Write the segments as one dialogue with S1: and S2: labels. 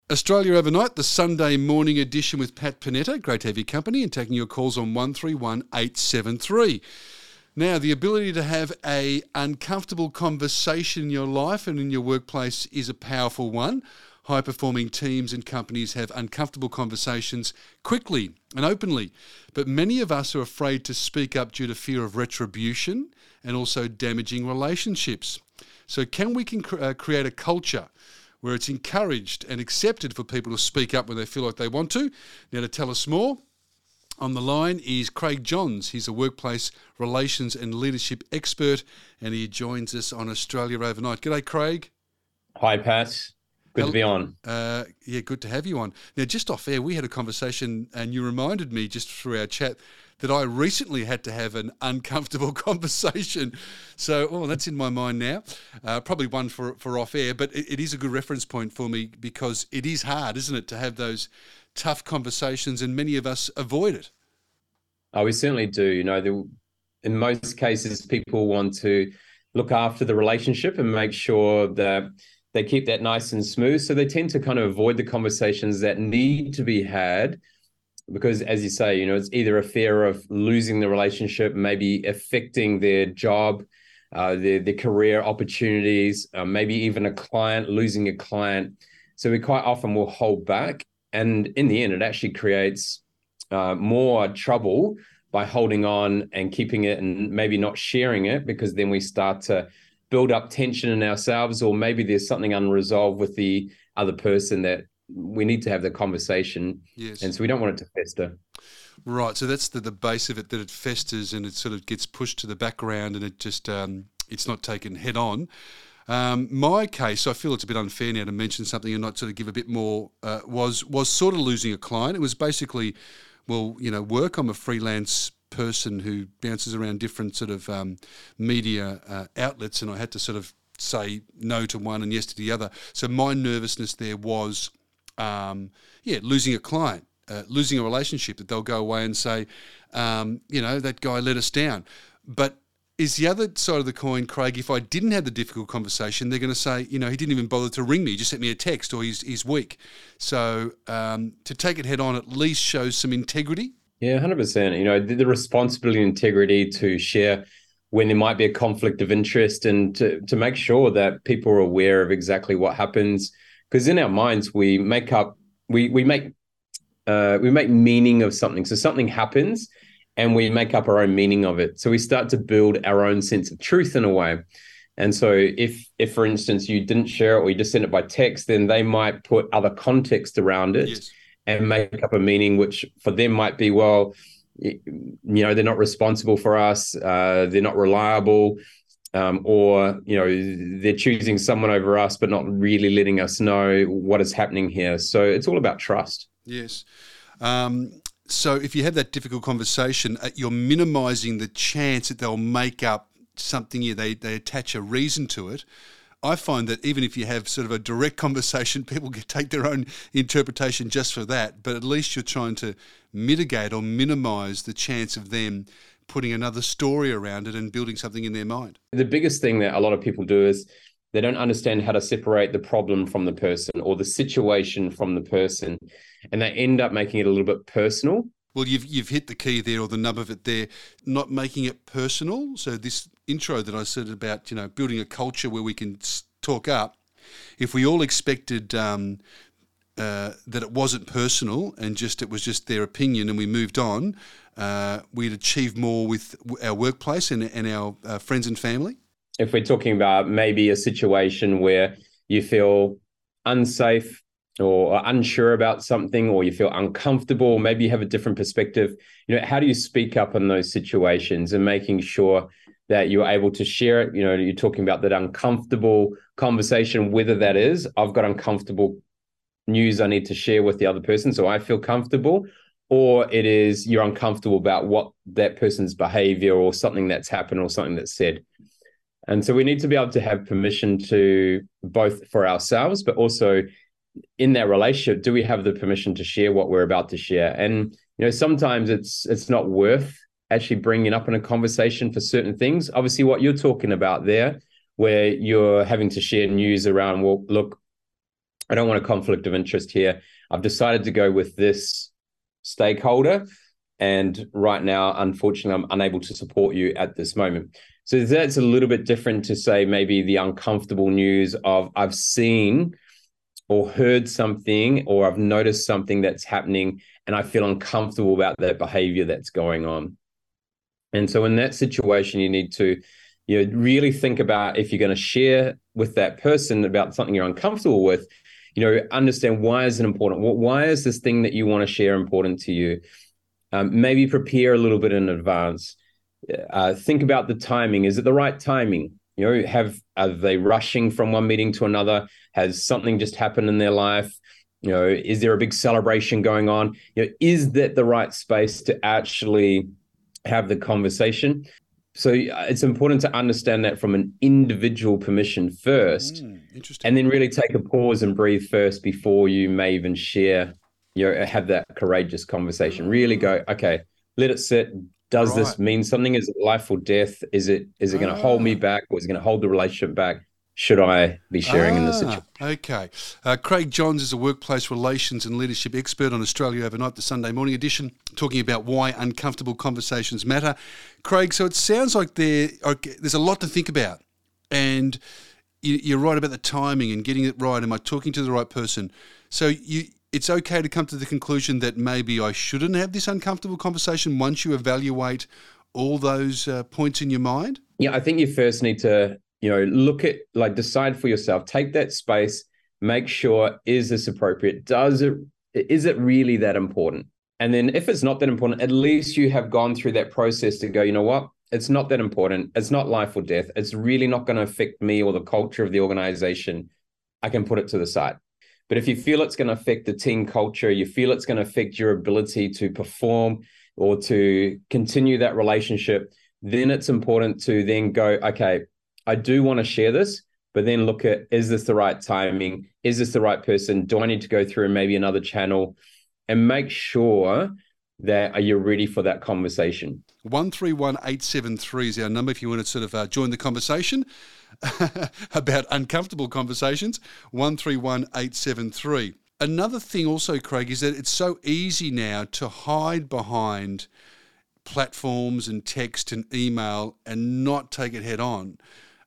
S1: Australia Overnight, the Sunday morning edition with Pat Panetta. Great to have your company and taking your calls on 131873. Now, the ability to have a uncomfortable conversation in your life and in your workplace is a powerful one. High-performing teams and companies have uncomfortable conversations quickly and openly, but many of us are afraid to speak up due to fear of retribution and also damaging relationships. So can we create a culture where it's encouraged and accepted for people to speak up when they feel like they want to? Now, to tell us more, on the line is Craig Johns. He's a workplace relations and leadership expert, and he joins us on Australia Overnight. G'day, Craig.
S2: Hi, Pat. Good to be on.
S1: Yeah, good to have you on. Now, just off air, we had a conversation, and you reminded me just through our chat that I recently had to have an uncomfortable conversation. So, that's in my mind now. Probably one for off air, but it is a good reference point for me because it is hard, isn't it, to have those tough conversations, and many of us avoid it.
S2: Oh, we certainly do. In most cases, people want to look after the relationship and make sure that they keep that nice and smooth. So they tend to kind of avoid the conversations that need to be had because, as you say, it's either a fear of losing the relationship, maybe affecting their job, their career opportunities, maybe even losing a client. So we quite often will hold back. And in the end, it actually creates more trouble by holding on and keeping it and maybe not sharing it, because then we start to build up tension in ourselves, or maybe there's something unresolved with the other person that we need to have the conversation.
S1: Yes.
S2: And so we don't want it to fester.
S1: Right. So that's the base of it, that it festers and it sort of gets pushed to the background and it just it's not taken head on. My case, I feel it's a bit unfair now to mention something and not sort of give a bit more, was sort of losing a client. It was basically, work. I'm a freelance person who bounces around different sort of media outlets, and I had to sort of say no to one and yes to the other. So my nervousness there was, losing a client, losing a relationship, that they'll go away and say, that guy let us down. But is the other side of the coin, Craig, if I didn't have the difficult conversation, they're going to say, he didn't even bother to ring me, he just sent me a text, or he's weak. So to take it head on at least shows some integrity.
S2: Yeah, 100%. The responsibility and integrity to share when there might be a conflict of interest, and to make sure that people are aware of exactly what happens. Because in our minds, we make meaning of something. So something happens, and we make up our own meaning of it. So we start to build our own sense of truth in a way. And so if for instance, you didn't share it or you just sent it by text, then they might put other context around it.
S1: Yes.
S2: And make up a meaning, which for them might be, well, they're not responsible for us, they're not reliable, or, they're choosing someone over us, but not really letting us know what is happening here. So it's all about trust.
S1: Yes. So if you have that difficult conversation, you're minimizing the chance that they'll make up something, they attach a reason to it. I find that even if you have sort of a direct conversation, people can take their own interpretation just for that, but at least you're trying to mitigate or minimize the chance of them putting another story around it and building something in their mind.
S2: The biggest thing that a lot of people do is they don't understand how to separate the problem from the person or the situation from the person, and they end up making it a little bit personal.
S1: Well, you've hit the key there, or the nub of it there, not making it personal. So this intro that I said about, building a culture where we can talk up, if we all expected that it wasn't personal and it was just their opinion and we moved on, we'd achieve more with our workplace and our friends and family.
S2: If we're talking about maybe a situation where you feel unsafe or unsure about something, or you feel uncomfortable, maybe you have a different perspective, how do you speak up in those situations and making sure that you're able to share it? You're talking about that uncomfortable conversation, whether that is, I've got uncomfortable news I need to share with the other person so I feel comfortable, or it is you're uncomfortable about what that person's behavior or something that's happened or something that's said. And so we need to be able to have permission to both for ourselves, but also in that relationship, do we have the permission to share what we're about to share? And, sometimes it's not worth actually bringing up in a conversation for certain things. Obviously, what you're talking about there, where you're having to share news around, well, look, I don't want a conflict of interest here. I've decided to go with this stakeholder. And right now, unfortunately, I'm unable to support you at this moment. So that's a little bit different to say maybe the uncomfortable news of I've seen or heard something, or I've noticed something that's happening and I feel uncomfortable about that behavior that's going on. And so in that situation, you need to really think about, if you're going to share with that person about something you're uncomfortable with, understand, why is it important? Why is this thing that you want to share important to you? Maybe prepare a little bit in advance. Think about the timing. Is it the right timing? Are they rushing from one meeting to another? Has something just happened in their life? Is there a big celebration going on? Is that the right space to actually have the conversation? So it's important to understand that from an individual permission first,
S1: interesting.
S2: And then really take a pause and breathe first before you may even share, have that courageous conversation. Really go, okay, let it sit. Does this mean something? Is it life or death? Is it going to hold me back, or is it going to hold the relationship back? Should I be sharing in this situation?
S1: Okay. Craig Johns is a workplace relations and leadership expert on Australia Overnight, the Sunday morning edition, talking about why uncomfortable conversations matter. Craig, so it sounds like there's a lot to think about, and you're right about the timing and getting it right. Am I talking to the right person? So it's okay to come to the conclusion that maybe I shouldn't have this uncomfortable conversation once you evaluate all those points in your mind?
S2: Yeah, I think you first need to look at, decide for yourself, take that space, make sure, is this appropriate? Is it really that important? And then if it's not that important, at least you have gone through that process to go, you know what? It's not that important. It's not life or death. It's really not going to affect me or the culture of the organization. I can put it to the side. But if you feel it's going to affect the team culture, you feel it's going to affect your ability to perform or to continue that relationship, then it's important to then go, okay, I do want to share this, but then look at, is this the right timing? Is this the right person? Do I need to go through maybe another channel? And make sure that you're ready for that conversation.
S1: 131873 is our number if you want to sort of join the conversation about uncomfortable conversations. 131873. Another thing also, Craig, is that it's so easy now to hide behind platforms and text and email and not take it head on.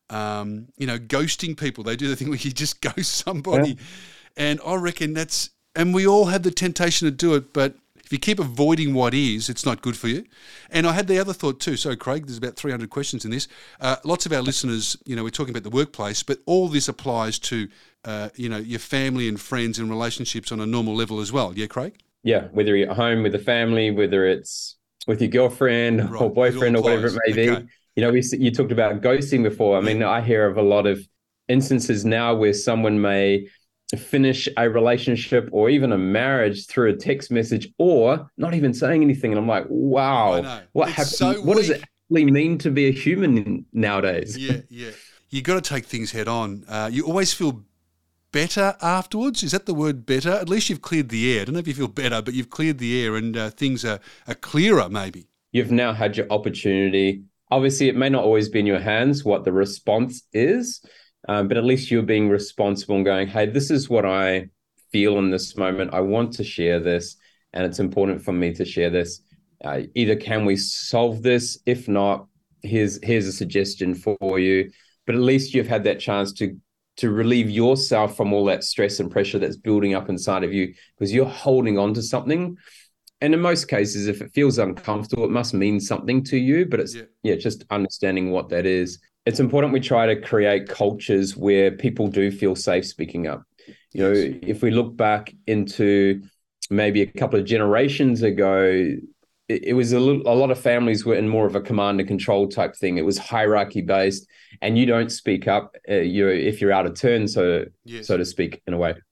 S1: Ghosting people. They do the thing where you just ghost somebody. Yeah. And I reckon and we all have the temptation to do it, but if you keep avoiding what is, it's not good for you. And I had the other thought too. So, Craig, there's about 300 questions in this. Lots of our listeners, we're talking about the workplace, but all this applies to, your family and friends and relationships on a normal level as well. Yeah, Craig?
S2: Yeah, whether you're at home with the family, whether it's with your girlfriend or boyfriend or whatever it may be. Okay. You talked about ghosting before. I mean, I hear of a lot of instances now where someone may finish a relationship or even a marriage through a text message or not even saying anything. And I'm like, wow, what happened? So what does it actually mean to be a human nowadays?
S1: Yeah. You got to take things head on. You always feel better afterwards. Is that the word better? At least you've cleared the air. I don't know if you feel better, but you've cleared the air and things are clearer maybe.
S2: You've now had your opportunity. Obviously, it may not always be in your hands what the response is, but at least you're being responsible and going, hey, this is what I feel in this moment. I want to share this, and it's important for me to share this. Either can we solve this? If not, here's a suggestion for you. But at least you've had that chance to relieve yourself from all that stress and pressure that's building up inside of you because you're holding on to something. And in most cases, if it feels uncomfortable, it must mean something to you, but it's just understanding what that is. It's important we try to create cultures where people do feel safe speaking up. If we look back into maybe a couple of generations ago, it was a lot of families were in more of a command and control type thing. It was hierarchy based, and you don't speak up if you're out of turn, so to speak, in a way.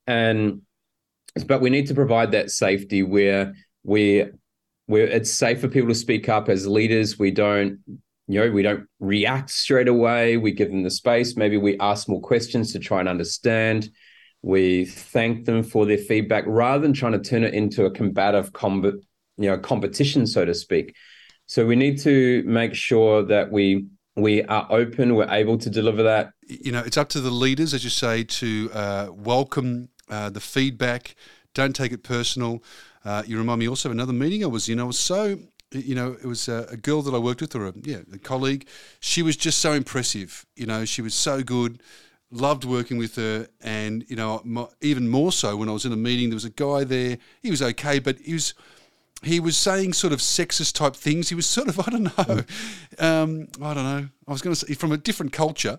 S2: But we need to provide that safety where it's safe for people to speak up as leaders. We don't react straight away. We give them the space. Maybe we ask more questions to try and understand. We thank them for their feedback rather than trying to turn it into a combative competition, so to speak. So we need to make sure that we we are open, we're able to deliver that.
S1: It's up to the leaders, as you say, to welcome the feedback. Don't take it personal. You remind me also of another meeting I was in. I was so, it was a girl that I worked with, or a colleague. She was just so impressive. She was so good. Loved working with her, and even more so when I was in a meeting. There was a guy there. He was okay, but he was saying sort of sexist type things. He was sort of, I don't know. I was going to say from a different culture.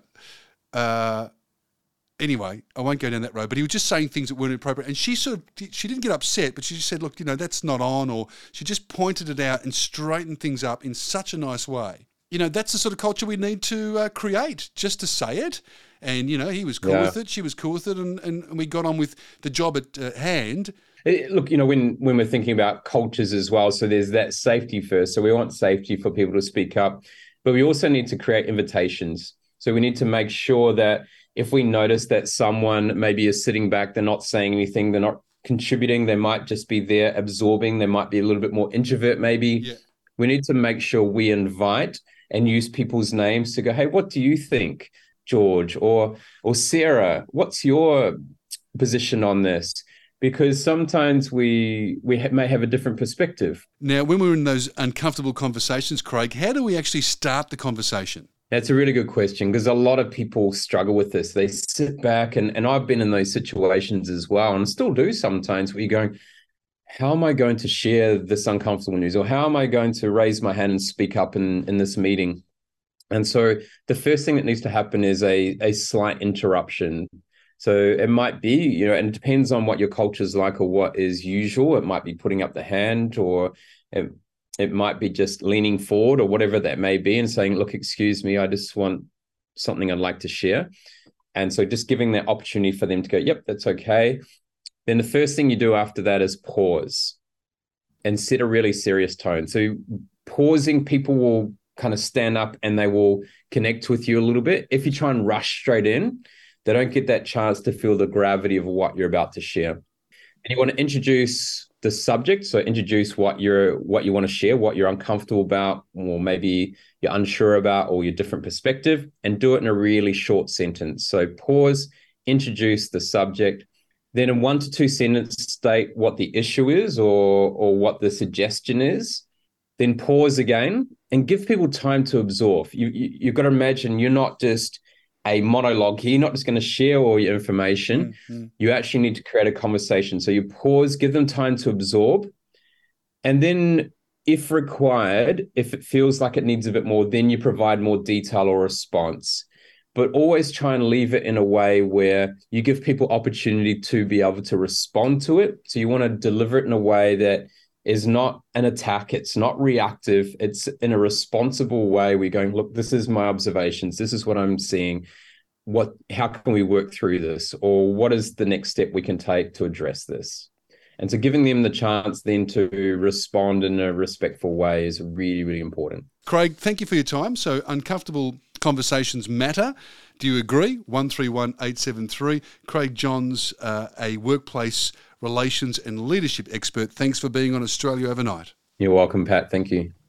S1: Anyway, I won't go down that road, but he was just saying things that weren't appropriate. And she didn't get upset, but she just said, look, that's not on, or she just pointed it out and straightened things up in such a nice way. That's the sort of culture we need to create, just to say it. And, he was cool with it, she was cool with it, and we got on with the job at hand.
S2: Look, when we're thinking about cultures as well, so there's that safety first. So we want safety for people to speak up, but we also need to create invitations. So we need to make sure that if we notice that someone maybe is sitting back, they're not saying anything, they're not contributing, they might just be there absorbing, they might be a little bit more introvert maybe. Yeah. We need to make sure we invite and use people's names to go, hey, what do you think, George or Sarah? What's your position on this? Because sometimes we may have a different perspective.
S1: Now, when we're in those uncomfortable conversations, Craig, how do we actually start the conversation?
S2: That's a really good question, because a lot of people struggle with this. They sit back, and I've been in those situations as well, and still do sometimes, where you're going, how am I going to share this uncomfortable news? Or how am I going to raise my hand and speak up in this meeting? And so the first thing that needs to happen is a slight interruption. So it might be, and it depends on what your culture is like or what is usual. It might be putting up the hand, or it might be just leaning forward, or whatever that may be, and saying, look, excuse me, I just want something I'd like to share. And so just giving that opportunity for them to go, yep, that's okay. Then the first thing you do after that is pause and set a really serious tone. So pausing, people will kind of stand up and they will connect with you a little bit. If you try and rush straight in, they don't get that chance to feel the gravity of what you're about to share. And you want to introduce the subject. So introduce what you want to share, what you're uncomfortable about, or maybe you're unsure about, or your different perspective, and do it in a really short sentence. So pause, introduce the subject, then in 1 to 2 sentences state what the issue is or what the suggestion is. Then pause again and give people time to absorb. You've got to imagine you're not just a monologue here. You're not just going to share all your information. Mm-hmm. You actually need to create a conversation. So you pause, give them time to absorb. And then if required, if it feels like it needs a bit more, then you provide more detail or response. But always try and leave it in a way where you give people opportunity to be able to respond to it. So you want to deliver it in a way that is not an attack. It's not reactive. It's in a responsible way. We're going, look, this is my observations. This is what I'm seeing. How can we work through this? Or what is the next step we can take to address this? And so giving them the chance then to respond in a respectful way is really, really important.
S1: Craig, thank you for your time. So uncomfortable conversations matter. Do you agree? 131873. Craig Johns, a workplace relations and leadership expert. Thanks for being on Australia Overnight.
S2: You're welcome, Pat. Thank you.